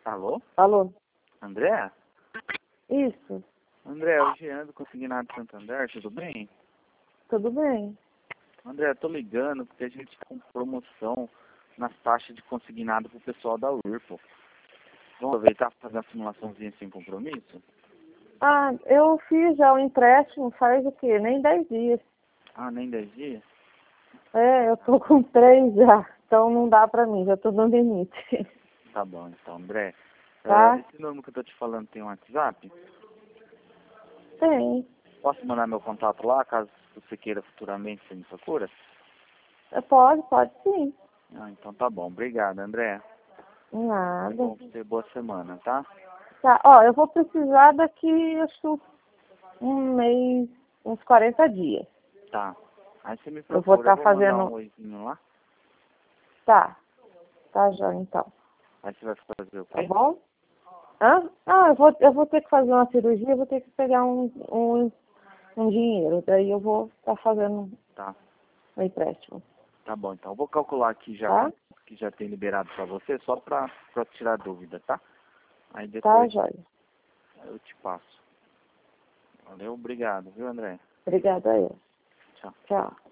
Alô? Alô? André? Isso, André, é o Jean do Consignado Santander, tudo bem? tudo bem. André, eu tô ligando porque a gente tá com promoção nas taxas de consignado pro pessoal da Whirlpool. Vamos aproveitar para fazer uma simulaçãozinha sem compromisso? Ah, eu fiz já o empréstimo faz o quê? Nem 10 dias. Ah, nem 10 dias? É, eu tô com 3 já, então não dá pra mim, já tô no limite. Tá bom, então, André. Tá? Esse número que eu tô te falando tem um WhatsApp? Tem. Posso mandar meu contato lá, caso você queira futuramente você me procura? Pode sim. Ah, então tá bom. Obrigado, André. É Nada. bom pra você. Boa semana, tá? Tá, ó, eu vou precisar daqui, acho que um mês, uns 40 dias. Tá. Aí você me Eu vou procura, eu estar vou mandar um fazendo. oizinho lá. Tá já então. Aí você vai fazer o Tá quê? bom? Hã? Ah, eu vou ter que fazer uma cirurgia, eu vou ter que pegar um dinheiro. Daí eu vou estar fazendo Tá. o empréstimo. Tá bom, então. Eu vou calcular aqui já Tá? que já tem liberado pra você, só pra tirar dúvida, tá? Aí Tá, depois joia. eu te passo. Valeu, obrigado, viu, André? Obrigada a eu. Tchau. Tchau.